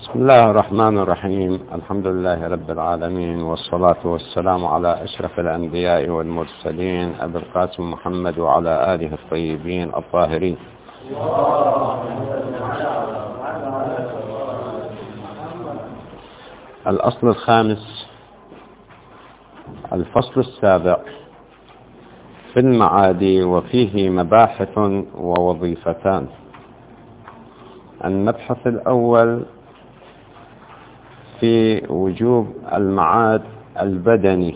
بسم الله الرحمن الرحيم. الحمد لله رب العالمين، والصلاة والسلام على أشرف الأنبياء والمرسلين أبي القاسم محمد وعلى آله الطيبين الطاهرين. الأصل الخامس، الفصل السابع في المعاد، وفيه مباحث ووظيفتان. المبحث الأول في وجوب المعاد البدني.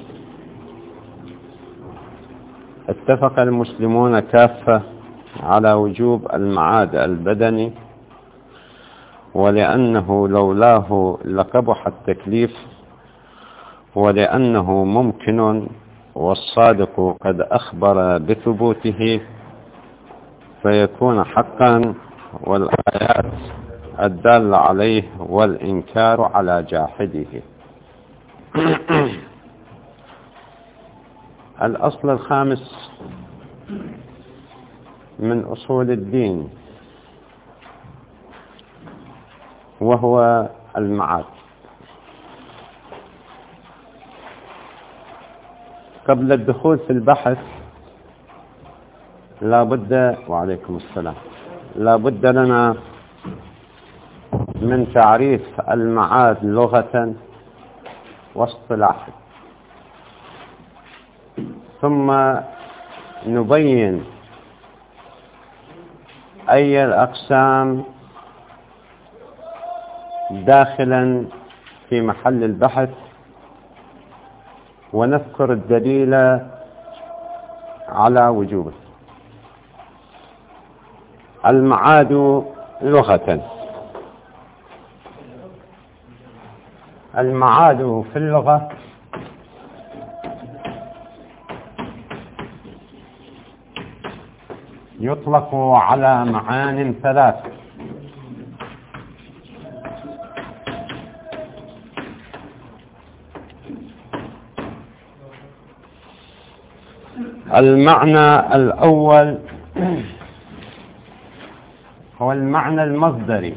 اتفق المسلمون كافة على وجوب المعاد البدني، ولأنه لولاه لقبح التكليف، ولأنه ممكن والصادق قد أخبر بثبوته فيكون حقا، والآيات الدالة عليه والإنكار على جاحده. الأصل الخامس من أصول الدين وهو المعاد. قبل الدخول في البحث وعليكم السلام، لا بد لنا من تعريف المعاد لغة واصطلاحا، ثم نبين أي الأقسام داخلا في محل البحث، ونذكر الدليل على وجوبه. المعاد لغة، المعاد في اللغة يطلق على معان ثلاث: المعنى الأول هو المعنى المصدري.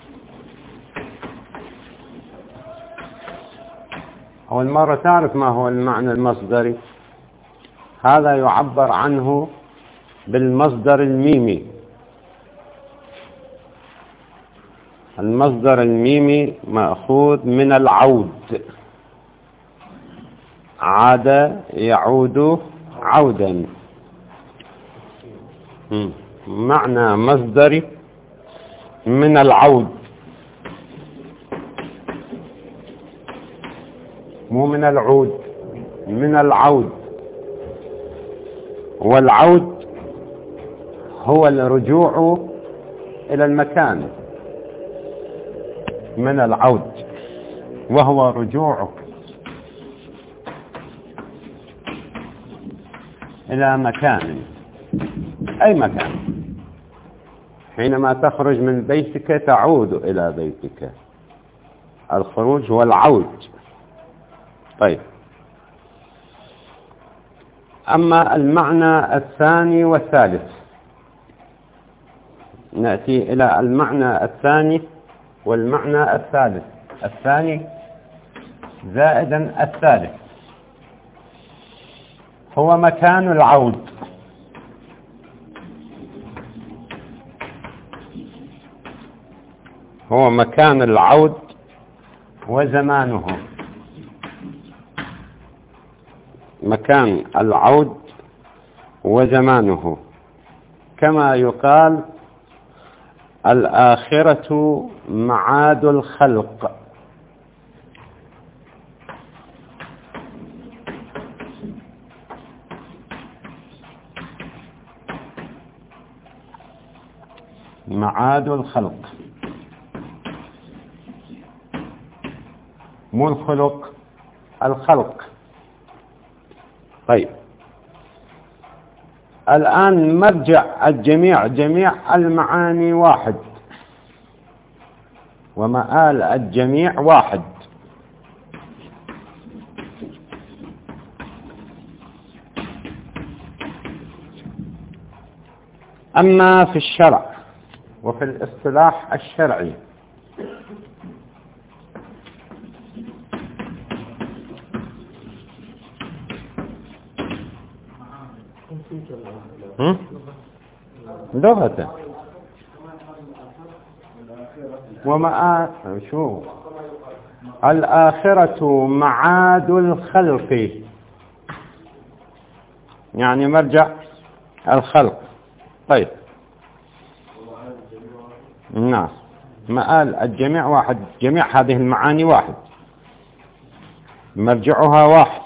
أول مرة تعرف ما هو المعنى المصدري؟ هذا يعبر عنه بالمصدر الميمي. المصدر الميمي مأخوذ من العود، عاد يعود عودا. معنى مصدري من العود، مو من العود، من العود. والعود هو الرجوع إلى المكان، من العود، وهو رجوعك إلى مكان، أي مكان. حينما تخرج من بيتك تعود إلى بيتك. الخروج هو العود. طيب، أما المعنى الثاني والثالث، نأتي إلى المعنى الثاني والمعنى الثالث. الثاني زائدا الثالث هو مكان العود. هو مكان العود وزمانه. مكان العود وزمانه، كما يقال الآخرة معاد الخلق. معاد الخلق، مو الخلق، الخلق. طيب، الآن مرجع الجميع، جميع المعاني واحد، ومآل الجميع واحد. أما في الشرع وفي الاصطلاح الشرعي لغة. شو الآخرة معاد الخلق، يعني مرجع الخلق. طيب نعم، مآل الجميع واحد، جميع هذه المعاني واحد، مرجعها واحد.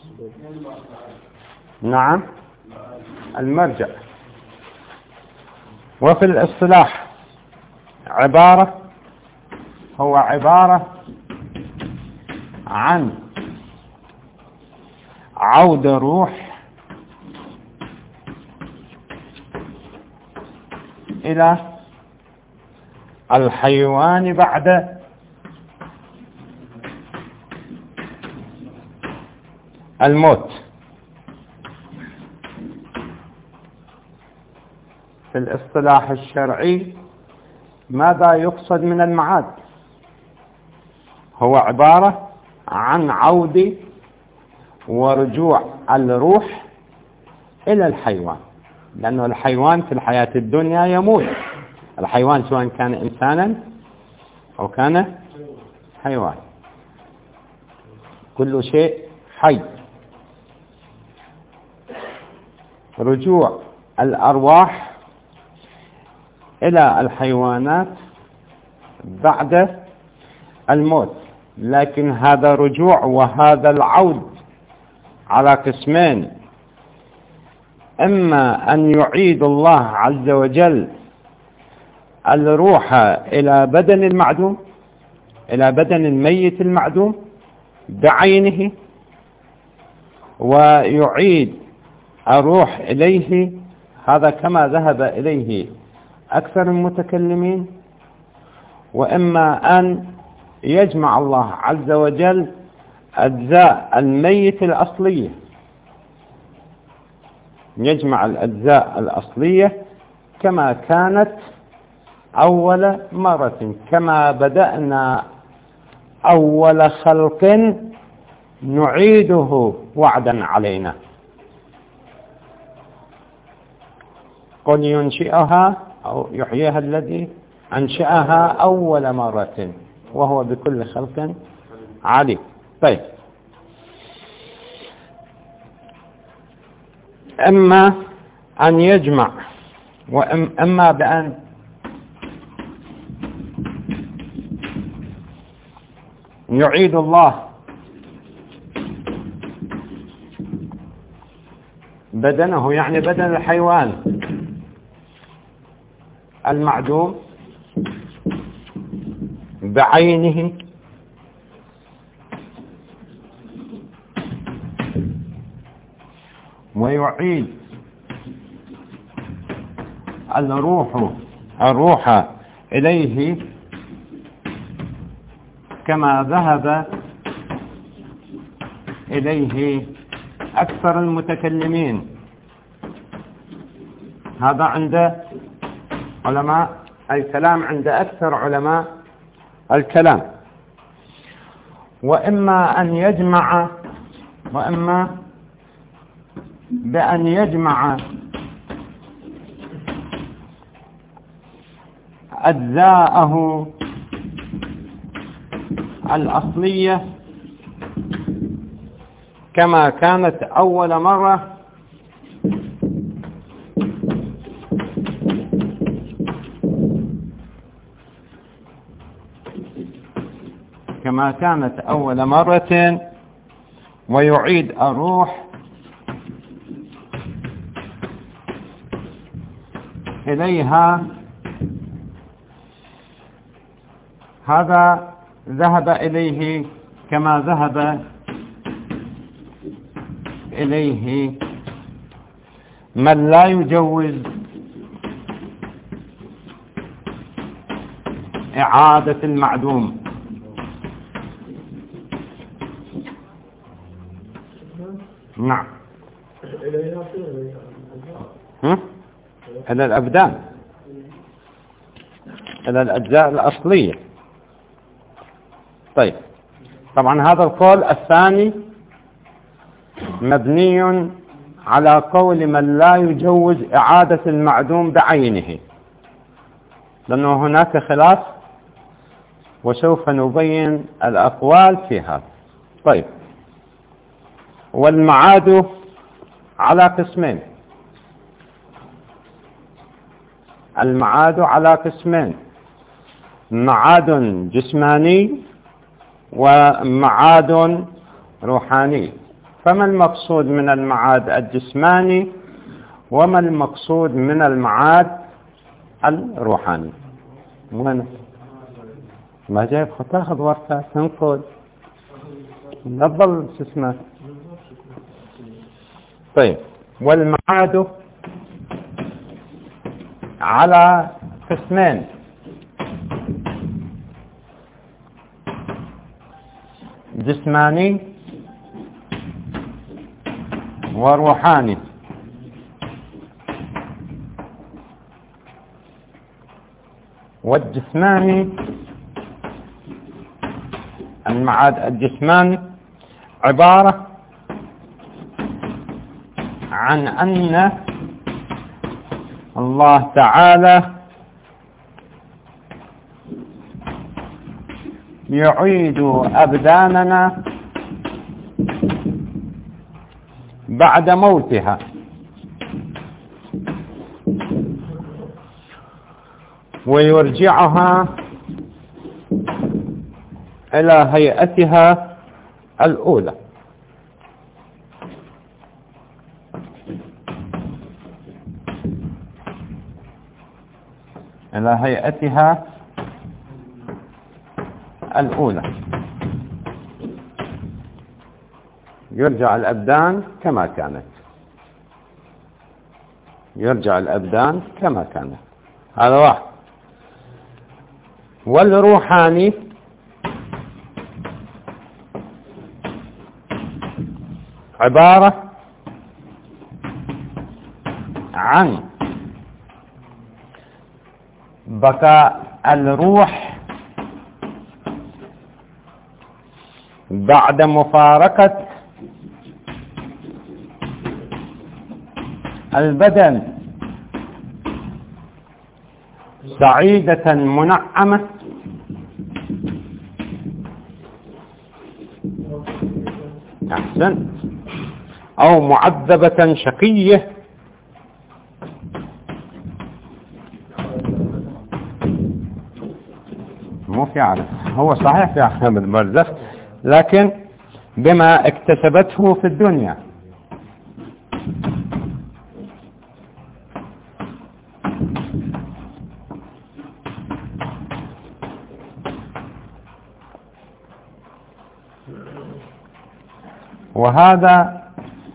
نعم، المرجع. وفي الاصطلاح هو عبارة عن عود الروح إلى الحيوان بعد الموت. في الاصطلاح الشرعي ماذا يقصد من المعاد؟ هو عبارة عن عود ورجوع الروح إلى الحيوان، لأنه الحيوان في الحياة الدنيا يموت. الحيوان سواء كان إنسانا أو كان حيوان، كل شيء حي. رجوع الأرواح إلى الحيوانات بعد الموت، لكن هذا رجوع وهذا العود على قسمين: إما أن يعيد الله عز وجل الروح إلى بدن المعدوم، إلى بدن الميت المعدوم بعينه، ويعيد الروح إليه، هذا كما ذهب إليه أكثر المتكلمين. وإما أن يجمع الله عز وجل أجزاء الميت الأصلية، يجمع الأجزاء الأصلية كما كانت أول مرة، كما بدأنا أول خلق نعيده وعدا علينا. قل ينشئها أو يحييها الذي أنشأها أول مرة وهو بكل خلق عليم. طيب، إما أن يجمع وإما بأن يعيد الله بدنه، يعني بدن الحيوان المعدوم بعينه، ويعيد الروح إليه كما ذهب إليه أكثر المتكلمين. هذا عند علماء الكلام، عند أكثر علماء الكلام. وإما بأن يجمع أجزاءه الأصلية كما كانت أول مرة، كما كانت أول مرة، ويعيد الروح إليها. هذا ذهب إليه كما ذهب إليه من لا يجوز إعادة المعدوم. نعم، إلى الأبدان، إلى الأجزاء الأصلية. طيب، طبعا هذا القول الثاني مبني على قول من لا يجوز إعادة المعدوم بعينه، لأنه هناك خلاف وسوف نبين الأقوال في هذا. طيب، والمعاد على قسمين. المعاد على قسمين: معاد جسماني ومعاد روحاني. فما المقصود من المعاد الجسماني وما المقصود من المعاد الروحاني؟ وين ما جايب تاخذ ورقة تنقل لا تظل اسمه. طيب، والمعاد على قسمين: جسماني وروحاني. والجسماني، المعاد الجسماني عبارة عن أن الله تعالى يعيد أبداننا بعد موتها، ويرجعها إلى هيئتها الأولى. إلى هيئتها الأولى، يرجع الأبدان كما كانت، يرجع الأبدان كما كانت. هذا واحد. والروحاني عبارة عن بقاء الروح بعد مفارقة البدن سعيدة منعمة أحسن، أو معذبة شقية مو في عالم، هو صحيح في عالم البرزخ لكن بما اكتسبته في الدنيا. وهذا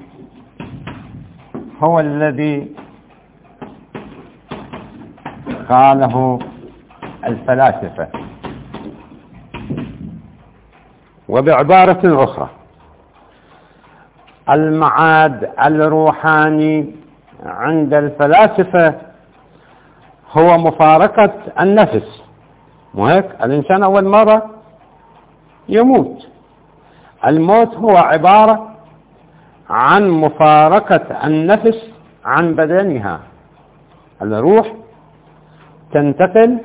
هو الذي قاله الفلاسفة. وبعبارة أخرى، المعاد الروحاني عند الفلاسفة هو مفارقة النفس. مو هيك؟ الإنسان أول مرة يموت. الموت هو عبارة عن مفارقة النفس عن بدنها. الروح تنتقل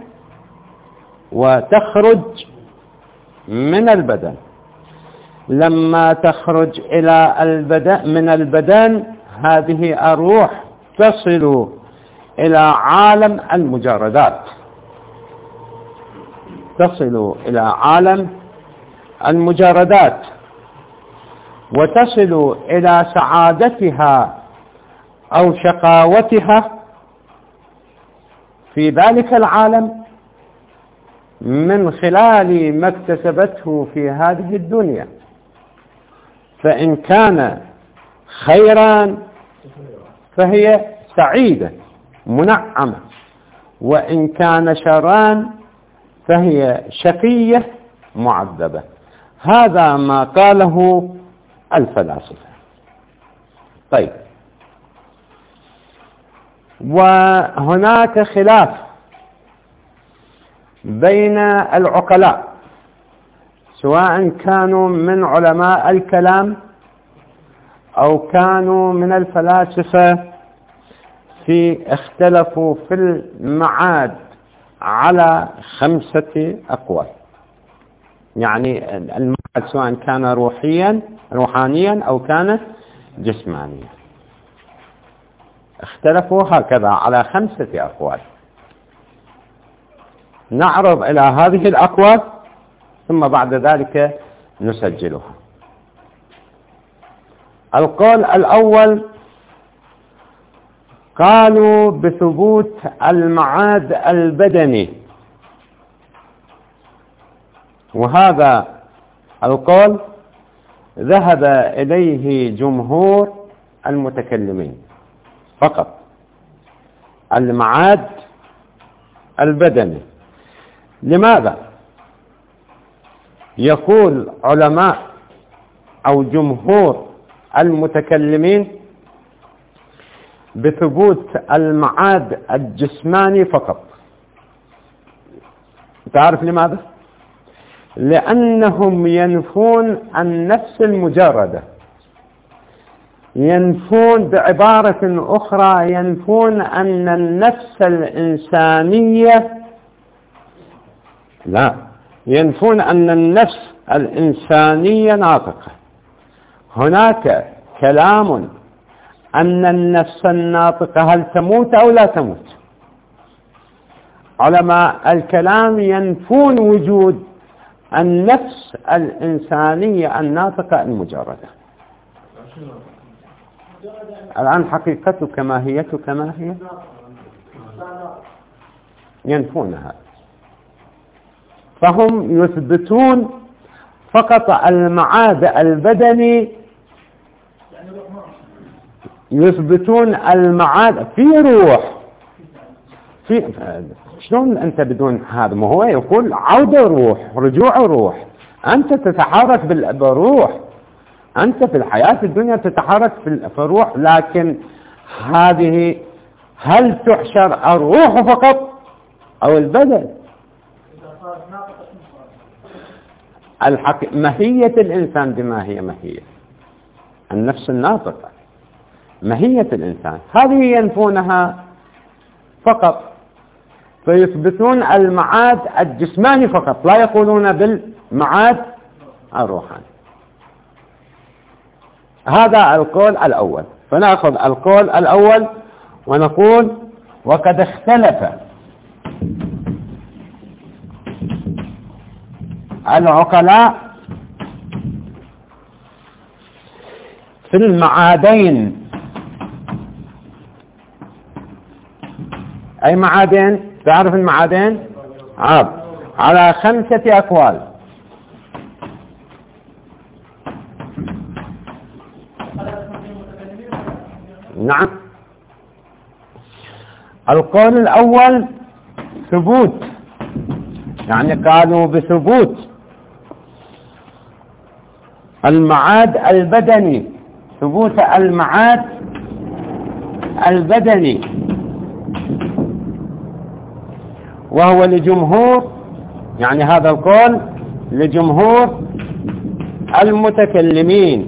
وتخرج من البدن. لما تخرج من البدن، هذه الروح تصل إلى عالم المجردات، تصل إلى عالم المجردات وتصل إلى سعادتها أو شقاوتها في ذلك العالم من خلال ما اكتسبته في هذه الدنيا. فإن كان خيرا فهي سعيدة منعمة، وإن كان شرا فهي شقية معذبة. هذا ما قاله الفلاسفة. طيب، وهناك خلاف بين العقلاء سواء كانوا من علماء الكلام أو كانوا من الفلاسفة اختلفوا في المعاد على 5 أقوال. يعني المعاد سواء كان روحانيا أو كان جسمانيا، اختلفوا هكذا على 5 أقوال. نعرض إلى هذه الأقوال ثم بعد ذلك نسجلها. القول الأول قالوا بثبوت المعاد البدني، وهذا القول ذهب إليه جمهور المتكلمين فقط، المعاد البدني. لماذا؟ يقول علماء أو جمهور المتكلمين بثبوت المعاد الجسماني فقط. تعرف لماذا؟ لأنهم ينفون النفس المجردة، ينفون بعبارة أخرى ينفون أن النفس الإنسانية، لا، ينفون أن النفس الإنسانية ناطقة. هناك كلام أن النفس الناطقة هل تموت أو لا تموت. علماء الكلام ينفون وجود النفس الإنسانية الناطقة المجردة. الآن حقيقتك ماهيتك ما هي؟ ينفونها، فهم يثبتون فقط المعاد البدني، يثبتون المعاد في روح. شلون أنت بدون هذا؟ ما هو يقول عودة روح، رجوع روح. أنت تتحرك بالروح، أنت في الحياة الدنيا تتحرك في الروح، لكن هذه هل تحشر الروح فقط أو البدن؟ ماهية الإنسان بما هي ماهية النفس الناطقة، ماهية الإنسان هذه ينفونها فقط، فيثبتون المعاد الجسماني فقط، لا يقولون بالمعاد الروحاني. هذا القول الأول. فنأخذ القول الأول ونقول وقد اختلف العقلاء في المعادين. أي معادين؟ تعرف المعادين؟ على 5 أقوال. نعم. القول الأول ثبوت، يعني قالوا بثبوت المعاد البدني، ثبوت المعاد البدني، وهو لجمهور، يعني هذا القول لجمهور المتكلمين،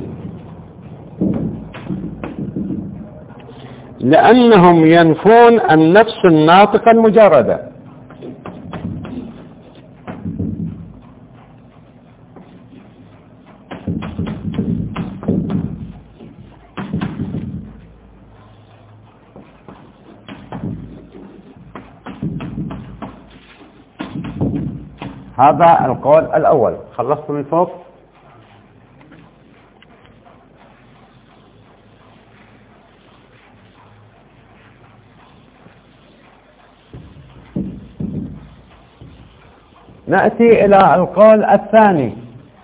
لأنهم ينفون النفس الناطقة المجردة. هذا القول الأول. خلصت من فوق؟ نأتي إلى القول الثاني.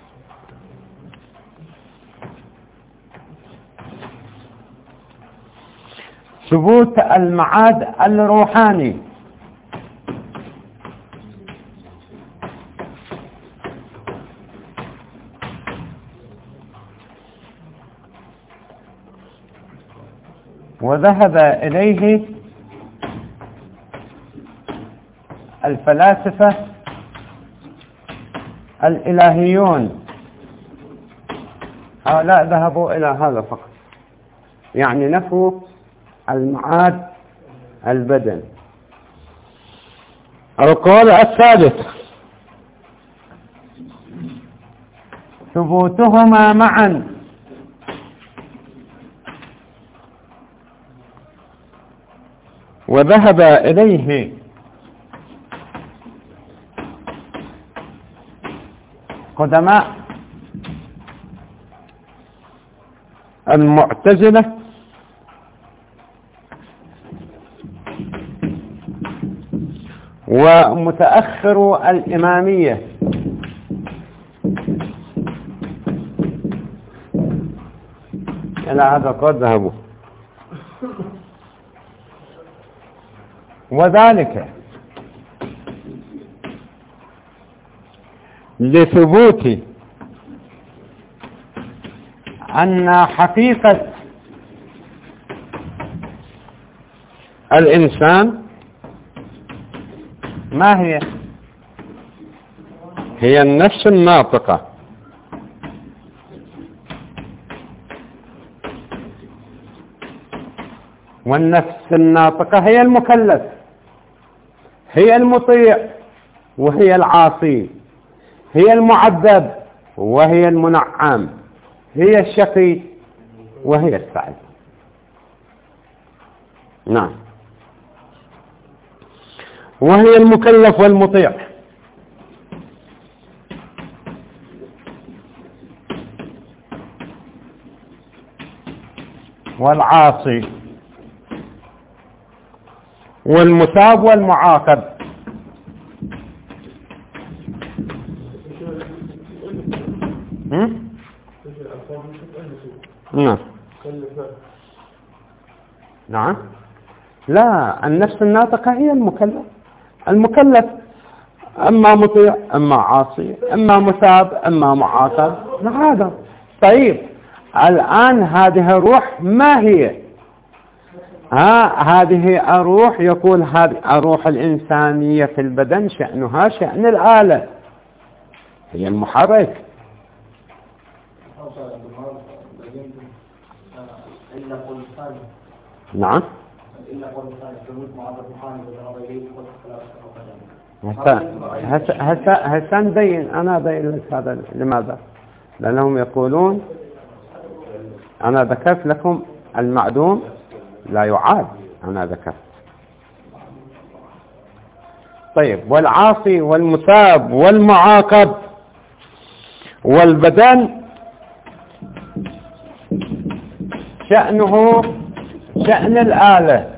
ثبوت المعاد الروحاني، وذهب إليه الفلاسفة الإلهيون. هؤلاء ذهبوا إلى هذا فقط. يعني نفوا المعاد البدن. القول الثالث ثبوتهما معا، وذهب إليه قدماء المعتزلة ومتأخر الإمامية إلى هذا القول ذهبوا، وذلك لثبوت أن حقيقة الإنسان ما هي؟ هي النفس الناطقة، والنفس الناطقة هي المكلف، هي المطيع وهي العاصي، هي المعذب وهي المنعم، هي الشقي وهي السعيد. نعم، وهي المكلف والمطيع. والعاصي والمثاب والمعاقب. نعم نعم. لا، النفس الناطقة هي المكلف أما مطيع أما عاصي أما مثاب أما معاقب. هذا طيب. الآن هذه الروح ما هي؟ هذه الروح، يقول هذه الروح الإنسانية في البدن شأنها شأن الآلة، هي المحرك. نعم. هسه نبين، أنا أبين لك هذا. لماذا؟ لأنهم يقولون أنا ذكرت لكم المعدوم لا يعاد، أنا ذكرت. طيب، والعاصي والمثاب والمعاقب والبدن شأنه شأن الآلة.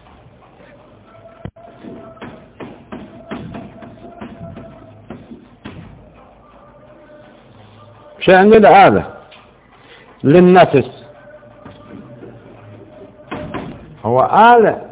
شأن الآلة للنفس هو آلة.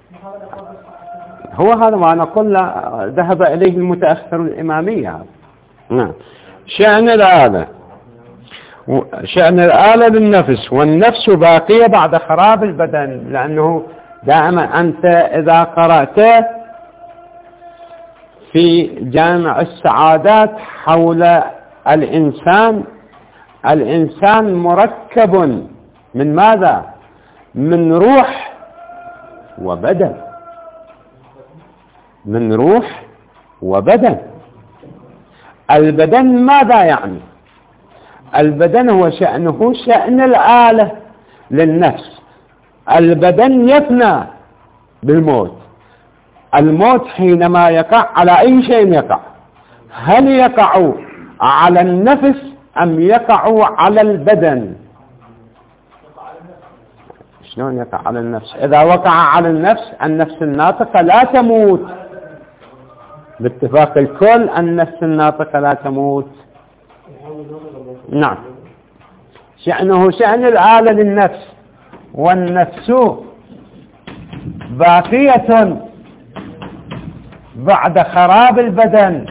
هو هذا ما نقول ذهب إليه المتأخر الإمامية. نعم، شأن الآلة، شأن الآلة للنفس، والنفس باقية بعد خراب البدن. لأنه دائما أنت إذا قرأت في جامع السعادات حول الإنسان مركب من ماذا؟ من روح وبدن. من روح وبدن. البدن ماذا يعني؟ البدن هو شأنه شأن الآلة للنفس. البدن يفنى بالموت. الموت حينما يقع على أي شيء يقع، هل يقع على النفس أم يقع على البدن؟ شلون يقع على النفس؟ إذا وقع على النفس الناطقة لا تموت باتفاق الكل. النفس الناطقة لا تموت. نعم، شأنه شأن الآلة للنفس، والنفس باقية بعد خراب البدن.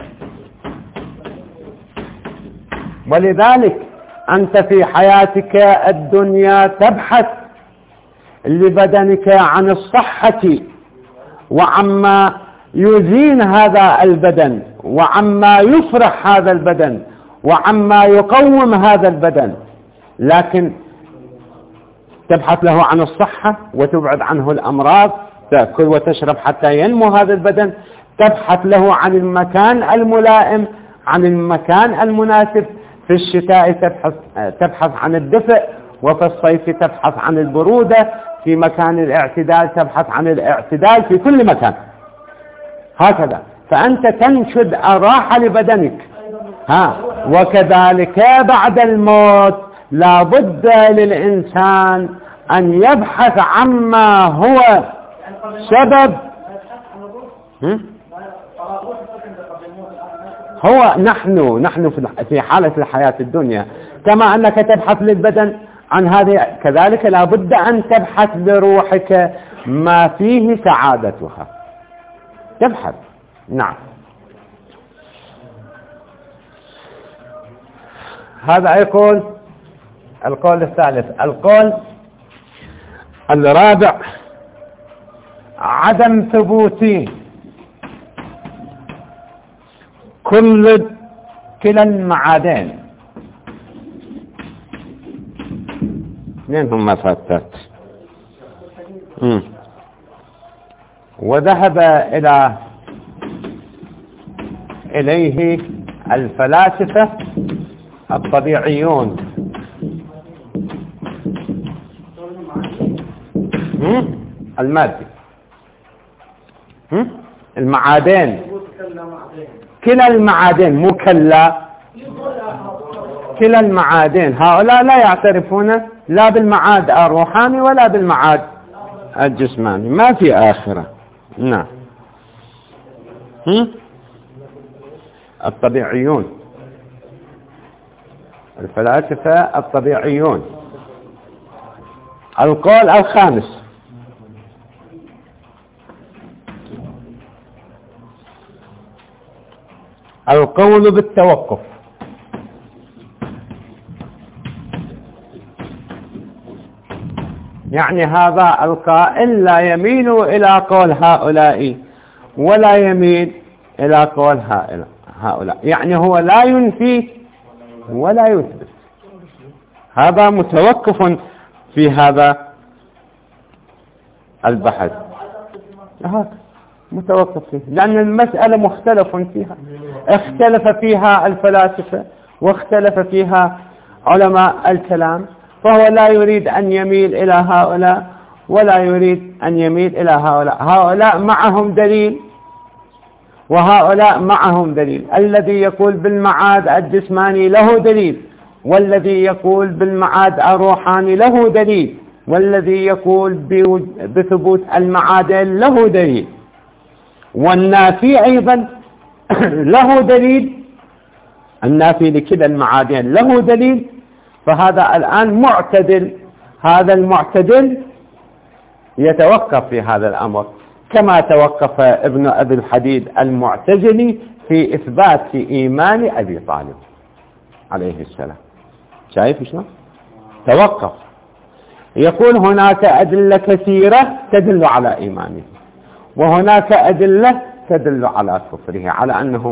ولذلك أنت في حياتك الدنيا تبحث لبدنك عن الصحة وعما يزين هذا البدن وعما يفرح هذا البدن وعما يقوم هذا البدن. لكن تبحث له عن الصحة وتبعد عنه الأمراض، تأكل وتشرب حتى ينمو هذا البدن، تبحث له عن المكان الملائم، عن المكان المناسب. في الشتاء تبحث عن الدفء، وفي الصيف تبحث عن البرودة. في مكان الاعتدال تبحث عن الاعتدال في كل مكان، هكذا. فأنت تنشد الراحة لبدنك. وكذلك بعد الموت لا بد للإنسان أن يبحث عما هو سبب. هو نحن في حالة الحياة الدنيا كما أنك تبحث للبدن عن هذه، كذلك لا بد أن تبحث لروحك ما فيه سعادتها، تبحث. نعم. هذا يقول القول الثالث. القول الرابع عدم ثبوت كلا المعادين. منين هم فتت؟ وذهب إليه الفلاسفة الطبيعيون. المادي، المعادن، كلا المعادن، مو كلا، كلا المعادن. هؤلاء لا يعترفون لا بالمعاد الروحاني ولا بالمعاد الجسماني، ما في آخرة. نعم. الطبيعيون، الفلاسفة الطبيعيون. القول الخامس القول بالتوقف. يعني هذا القائل لا يميل إلى قول هؤلاء ولا يميل إلى قول هؤلاء، يعني هو لا ينفي ولا يثبت. هذا متوقف في هذا البحث، متوقف فيه، لأن المسألة مختلف فيها، اختلف فيها الفلاسفة واختلف فيها علماء الكلام، فهو لا يريد أن يميل إلى هؤلاء ولا يريد أن يميل إلى هؤلاء. هؤلاء معهم دليل وهؤلاء معهم دليل. الذي يقول بالمعاد الجسماني له دليل، والذي يقول بالمعاد الروحاني له دليل، والذي يقول بثبوت المعادن له دليل، والنافي أيضا له دليل، النافي لكلا المعادن له دليل. فهذا الآن معتدل، هذا المعتدل يتوقف في هذا الأمر كما توقف ابن أبي الحديد المعتزلي في إثبات إيمان أبي طالب عليه السلام. شايف شلون؟ توقف. يقول هناك أدلة كثيرة تدل على إيمانه، وهناك أدلة تدل على كفره، على أنه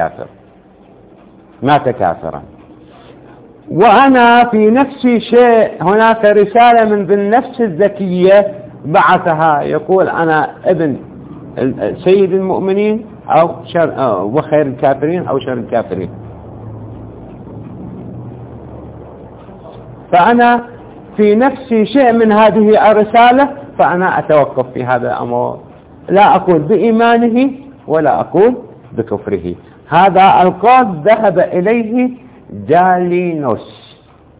ما تكافرا. وأنا في نفسي شيء، هناك رسالة من ذي النفس الذكية بعثها، يقول أنا ابن سيد المؤمنين أو وخير الكافرين أو شر الكافرين. فأنا في نفسي شيء من هذه الرسالة، فأنا أتوقف في هذا الأمر، لا أقول بإيمانه ولا أقول بكفره. هذا القول ذهب إليه جالينوس.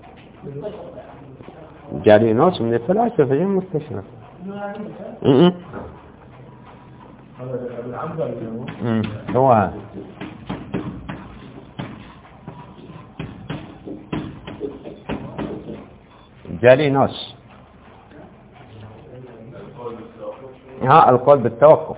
جالينوس من الفلاسفة غير مستشرق. هو جالينوس. القول بالتوقف.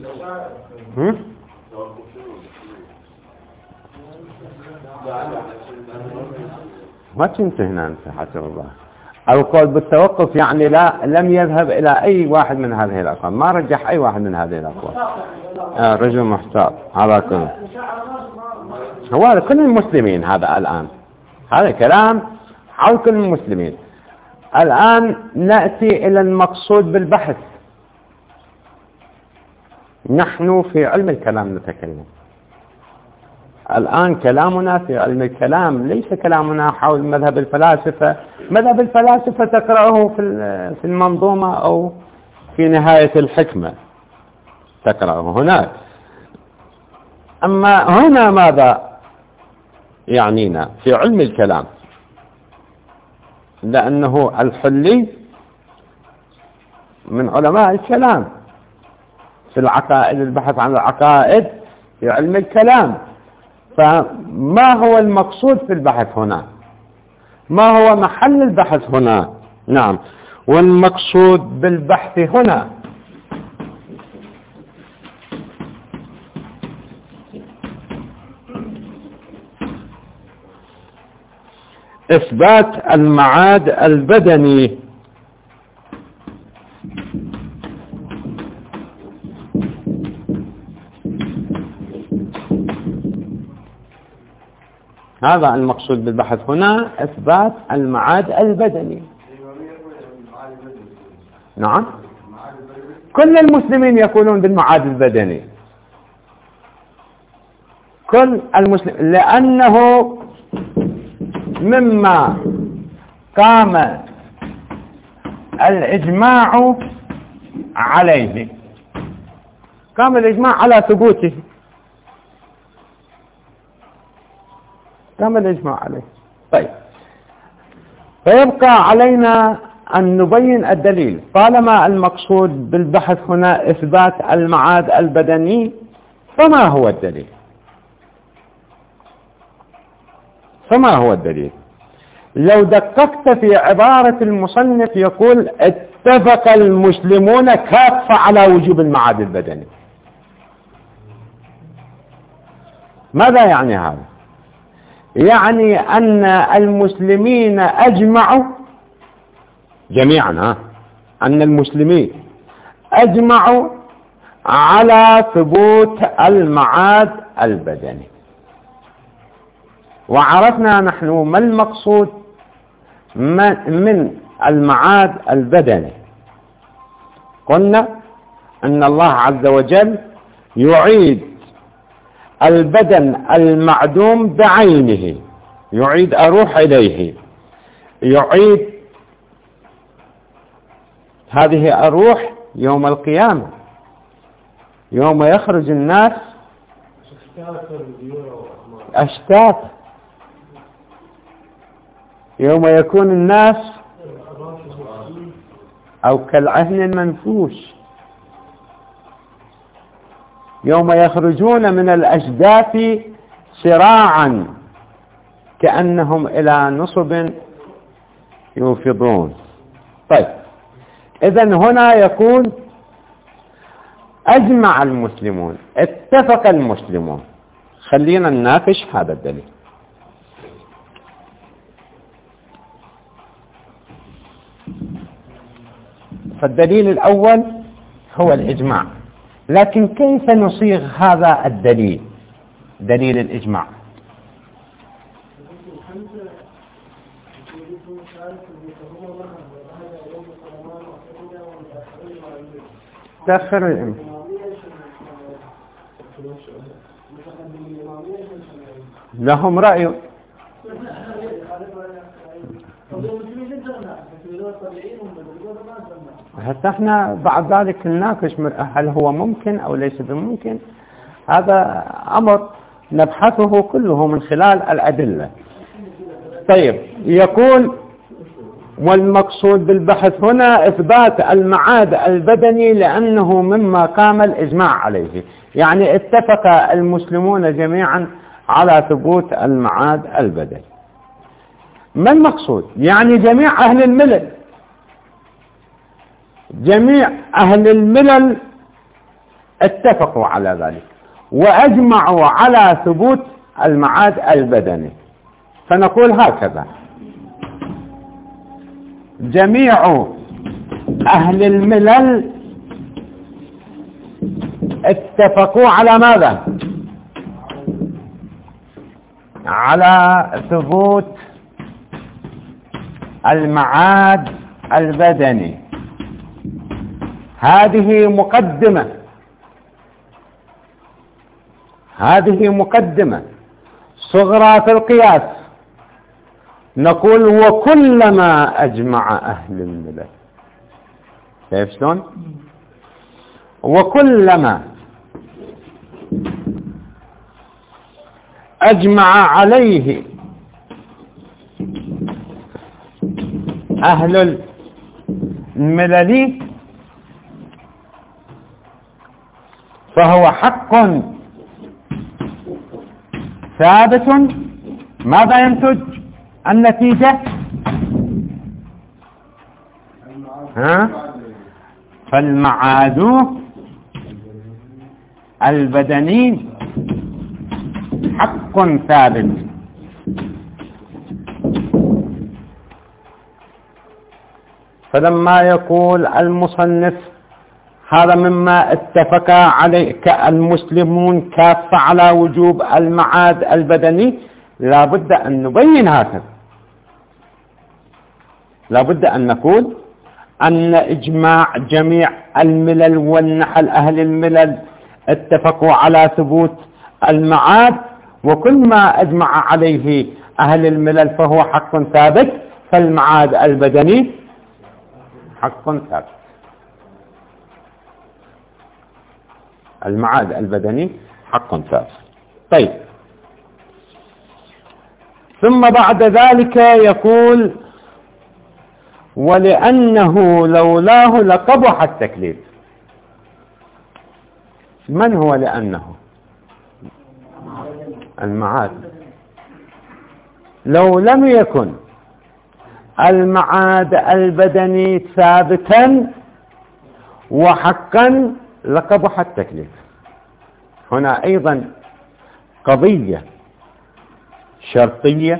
ما كنت هنا أنت حسب الله. القول بالتوقف يعني لم يذهب إلى أي واحد من هذه الأقوال، ما رجح أي واحد من هذه الأقوال. رجل محتاط على كل. هو كل المسلمين هذا الآن، هذا كلام حول كل المسلمين. الآن نأتي إلى المقصود بالبحث. نحن في علم الكلام نتكلم الآن، كلامنا في علم الكلام، ليس كلامنا حول مذهب الفلاسفة. مذهب الفلاسفة تقرأه في المنظومة أو في نهاية الحكمة تقرأه هناك. أما هنا ماذا يعنينا في علم الكلام؟ لأنه الحلي من علماء الكلام في العقائد، البحث عن العقائد في علم الكلام. فما هو المقصود في البحث هنا؟ ما هو محل البحث هنا؟ نعم، والمقصود بالبحث هنا إثبات المعاد البدني. هذا المقصود بالبحث هنا، إثبات المعاد البدني. نعم، كل المسلمين يقولون بالمعاد البدني، كل المسلمين، لأنه مما قام الإجماع عليه، قام الإجماع على ثبوته، قام الإجماع عليه. طيب، فيبقى علينا أن نبين الدليل. طالما المقصود بالبحث هنا إثبات المعاد البدني، فما هو الدليل؟ فما هو الدليل؟ لو دققت في عبارة المصنف يقول اتفق المسلمون كافة على وجوب المعاد البدني. ماذا يعني هذا؟ يعني أن المسلمين أجمعوا جميعا، أن المسلمين أجمعوا على ثبوت المعاد البدني. وعرفنا نحن ما المقصود من المعاد البدني. قلنا أن الله عز وجل يعيد البدن المعدوم بعينه، يعيد الروح إليه، يعيد هذه الروح يوم القيامة، يوم يخرج الناس أشتات، يوم يكون الناس أو كالعهن المنفوش، يوم يخرجون من الأجداث سراعا كأنهم إلى نصب يوفضون. طيب، إذن هنا يقول أجمع المسلمون، اتفق المسلمون. خلينا نناقش هذا الدليل. فالدليل الأول هو الإجماع، لكن كيف نصيغ هذا الدليل، دليل الإجماع؟ تأخر الإمام لهم رأي، حتى احنا بعد ذلك نناقش هل هو ممكن أو ليس بممكن. هذا أمر نبحثه كله من خلال الأدلة. طيب، يقول والمقصود بالبحث هنا إثبات المعاد البدني لأنه مما قام الإجماع عليه، يعني اتفق المسلمون جميعا على ثبوت المعاد البدني. ما المقصود؟ يعني جميع أهل الملل، جميع أهل الملل اتفقوا على ذلك وأجمعوا على ثبوت المعاد البدني. فنقول هكذا: جميع أهل الملل اتفقوا على ماذا؟ على ثبوت المعاد البدني. هذه مقدمة صغرى في القياس. نقول وكلما أجمع أهل الملل. كيف شلون؟ وكلما أجمع عليه أهل الملل فهو حق ثابت. ماذا ينتج النتيجة؟ فالمعاد البدني حق ثابت. فلما يقول المصنف هذا مما اتفق عليه المسلمون كافة على وجوب المعاد البدني، لا بد أن نبين هكذا. لا بد أن نقول أن إجماع جميع الملل والنحل أهل الملل اتفقوا على ثبوت المعاد، وكل ما أجمع عليه أهل الملل فهو حق ثابت، فالمعاد البدني حق ثابت. المعاد البدني حق ثابت. طيب، ثم بعد ذلك يقول ولأنه لولاه لقبح التكليف. من هو لأنه؟ المعاد. لو لم يكن المعاد البدني ثابتا وحقا لقبح التكليف. هنا أيضا قضية شرطية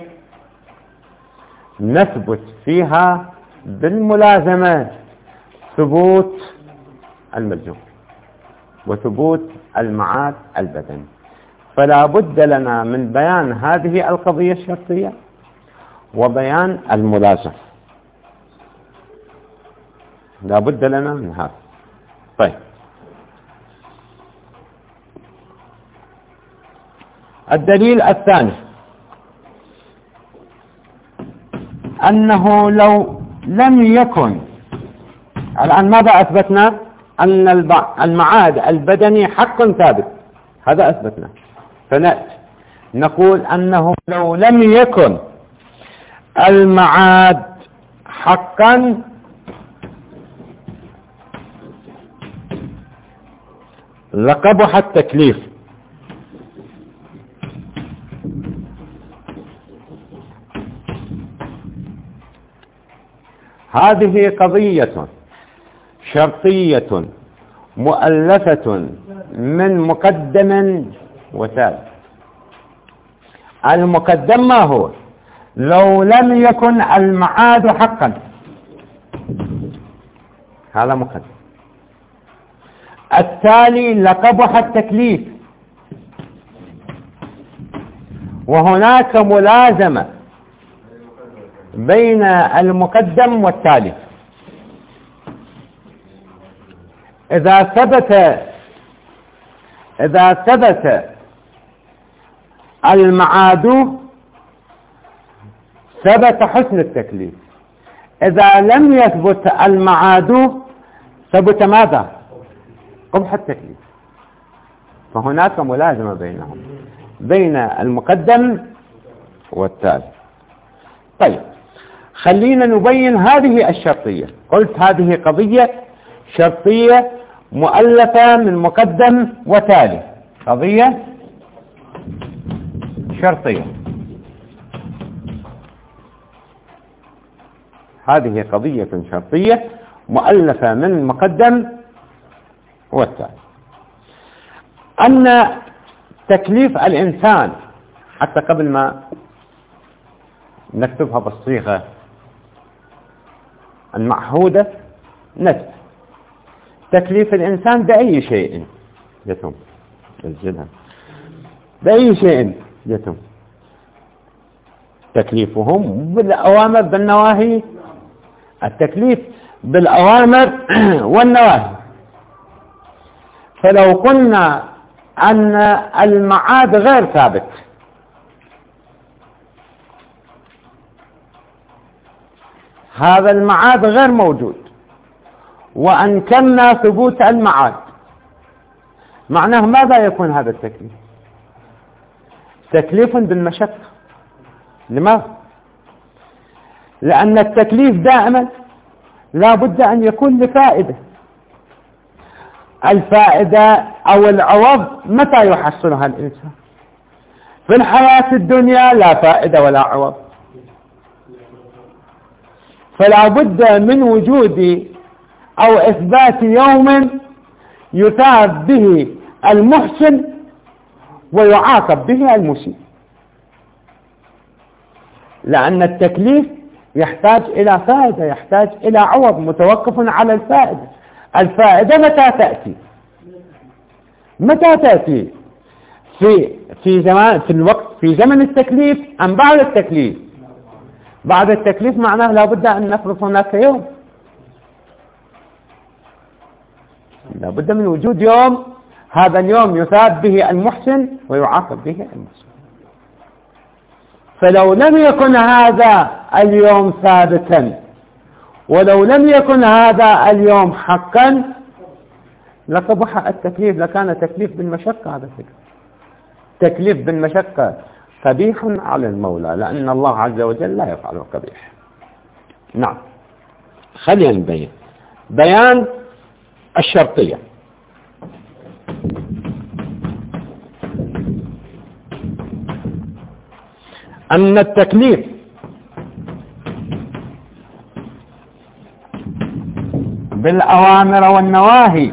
نثبت فيها بالملازمة ثبوت الملزوم وثبوت المعاد البدني. فلا بد لنا من بيان هذه القضية الشرطية وبيان الملازمة، لا بد لنا من هذا. طيب، الدليل الثاني أنه لو لم يكن، الآن ماذا أثبتنا؟ أن المعاد البدني حق ثابت، هذا أثبتنا. فنأتي نقول أنه لو لم يكن المعاد حقا لقبح التكليف. هذه قضية شرطية مؤلفة من مقدم وثالث. المقدم ما هو؟ لو لم يكن المعاد حقا، هذا مقدم. التالي لقبح التكليف، وهناك ملازمة بين المقدم والتالي. إذا ثبت المعاد ثبت حسن التكليف. إذا لم يثبت المعاد ثبت ماذا؟ قبح التكليف. فهناك ملازمة بينهم، بين المقدم والتالي. طيب، خلينا نبين هذه الشرطية. قلت هذه قضية شرطية مؤلفة من مقدم وتالي، قضية شرطية. هذه قضية شرطية مؤلفة من مقدم والتالي. أن تكليف الإنسان، حتى قبل ما نكتبها بالصيغة المعهودة، نكتب تكليف الإنسان بأي شيء يتم، بأي شيء يتم تكليفهم، بالأوامر بالنواهي التكليف بالأوامر والنواهي. فلو قلنا أن المعاد غير ثابت، هذا المعاد غير موجود، وأنكرنا ثبوت المعاد، معناه ماذا يكون هذا التكليف؟ تكليف بالمشقة. لماذا؟ لأن التكليف دائما لا بد أن يكون لفائدة. الفائدة أو العوض متى يحصلها الإنسان؟ في الحياة الدنيا لا فائدة ولا عوض، فلا بد من وجود أو إثبات يوم يثاب به المحسن ويعاقب به المسيء، لأن التكليف يحتاج إلى فائدة، يحتاج إلى عوض متوقف على الفائدة. الفائدة متى تأتي؟ متى تأتي؟ في زمن التكليف أم بعد التكليف؟ بعد التكليف معناه لا بد أن نفرض هناك يوم، لا بد من وجود يوم، هذا اليوم يثاب به المحسن ويعاقب به المسيء. فلو لم يكن هذا اليوم ثابتا ولو لم يكن هذا اليوم حقا لقبح التكليف، لكان تكليف بالمشقة. هذا الفكر تكليف بالمشقة قبيح على المولى، لأن الله عز وجل لا يفعل القبيح. نعم، خلينا نبين بيان الشرطية. أن التكليف بالأوامر والنواهي،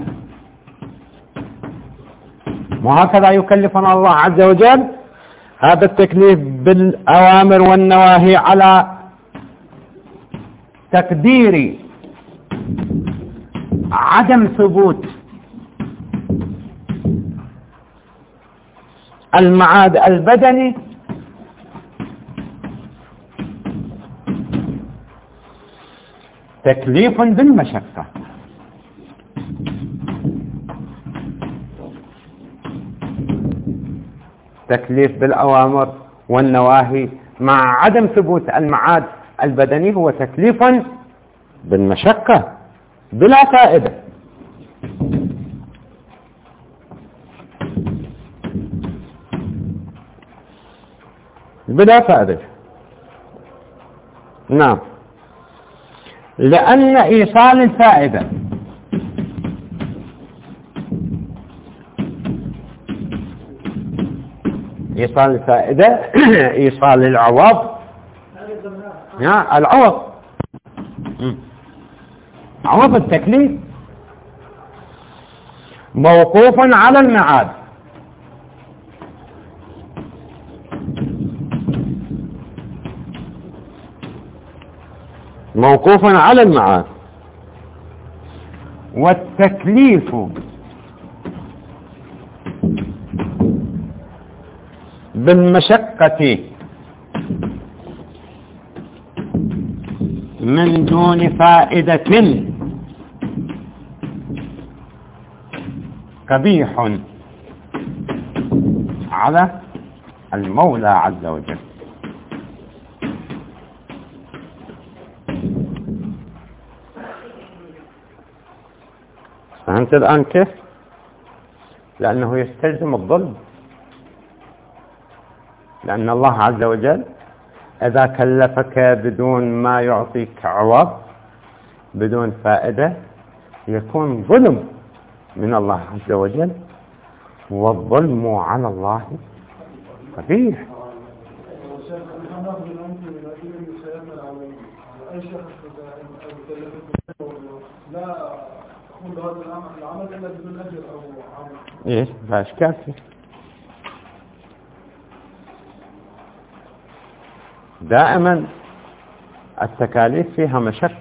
وهكذا يكلفنا الله عز وجل، هذا التكليف بالأوامر والنواهي على تقدير عدم ثبوت المعاد البدني تكليف بالمشقة. تكليف بالأوامر والنواهي مع عدم ثبوت المعاد البدني هو تكليف بالمشقة بلا فائدة. بلا فائدة. نعم، لأن إيصال الفائدة إيصال الفائدة إيصال العوض، العوض عوض التكليف موقوف على المعاد، موقوف على المعاد. والتكليف بالمشقة من دون فائدة قبيح على المولى عز وجل. فهمت الآن كيف؟ لأنه يستلزم الظلم، لأن الله عز وجل إذا كلفك بدون ما يعطيك عوض بدون فائدة يكون ظلم من الله عز وجل، والظلم على الله قبيح. ايش باش كافي؟ دائما التكاليف فيها مشقة،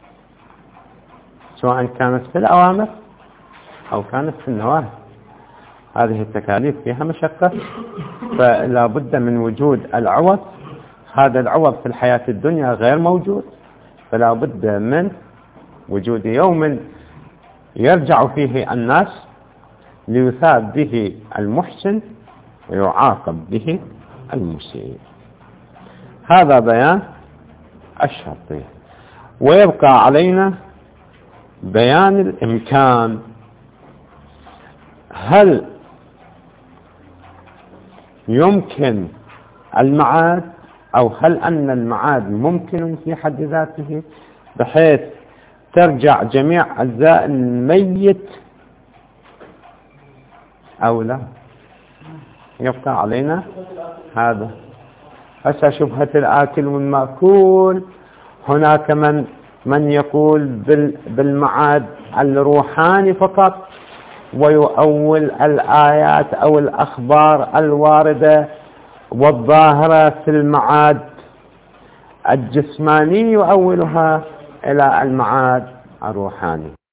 سواء كانت في الأوامر أو كانت في النواهي. هذه التكاليف فيها مشقة، فلا بد من وجود العوض. هذا العوض في الحياة الدنيا غير موجود، فلا بد من وجود يوم يرجع فيه الناس ليثاب به المحسن ويعاقب به المسيء. هذا بيان الشرطية. ويبقى علينا بيان الإمكان. هل يمكن المعاد، أو هل أن المعاد ممكن في حد ذاته بحيث ترجع جميع أجزاء الميت أو لا؟ يبقى علينا هذا. هسه شبهة الآكل والمأكول. هناك من يقول بالمعاد الروحاني فقط، ويؤول الآيات أو الأخبار الواردة والظاهرة في المعاد الجسماني يؤولها إلى المعاد الروحاني.